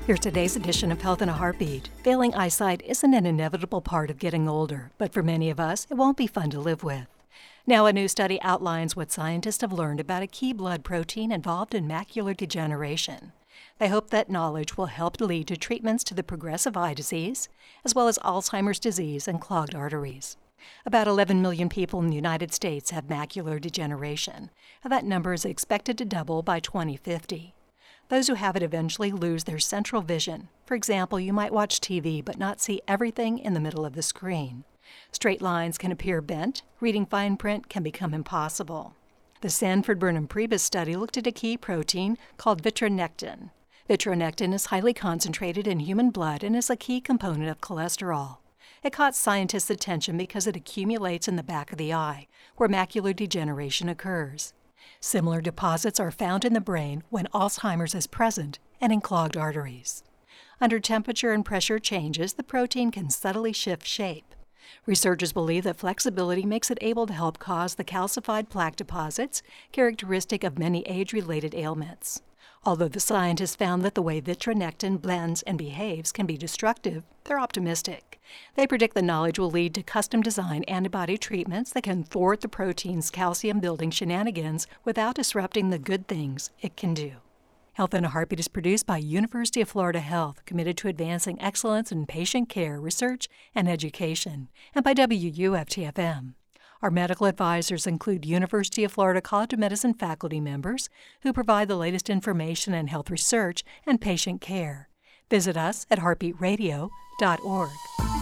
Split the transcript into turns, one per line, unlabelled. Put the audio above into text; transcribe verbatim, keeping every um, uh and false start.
Here's today's edition of Health in a Heartbeat. Failing eyesight isn't an inevitable part of getting older, but for many of us, it won't be fun to live with. Now, a new study outlines what scientists have learned about a key blood protein involved in macular degeneration. They hope that knowledge will help lead to treatments to the progressive eye disease, as well as Alzheimer's disease and clogged arteries. About eleven million people in the United States have macular degeneration, and that number is expected to double by twenty fifty. Those who have it eventually lose their central vision. For example, you might watch T V but not see everything in the middle of the screen. Straight lines can appear bent. Reading fine print can become impossible. The Sanford Burnham Prebys study looked at a key protein called vitronectin. Vitronectin is highly concentrated in human blood and is a key component of cholesterol. It caught scientists' attention because it accumulates in the back of the eye, where macular degeneration occurs. Similar deposits are found in the brain when Alzheimer's is present and in clogged arteries. Under temperature and pressure changes, the protein can subtly shift shape. Researchers believe that flexibility makes it able to help cause the calcified plaque deposits characteristic of many age-related ailments. Although the scientists found that the way vitronectin blends and behaves can be destructive, they're optimistic. They predict the knowledge will lead to custom-designed antibody treatments that can thwart the protein's calcium-building shenanigans without disrupting the good things it can do. Health in a Heartbeat is produced by University of Florida Health, committed to advancing excellence in patient care, research, and education, and by W U F T F M. Our medical advisors include University of Florida College of Medicine faculty members who provide the latest information in health research and patient care. Visit us at heartbeat radio dot org.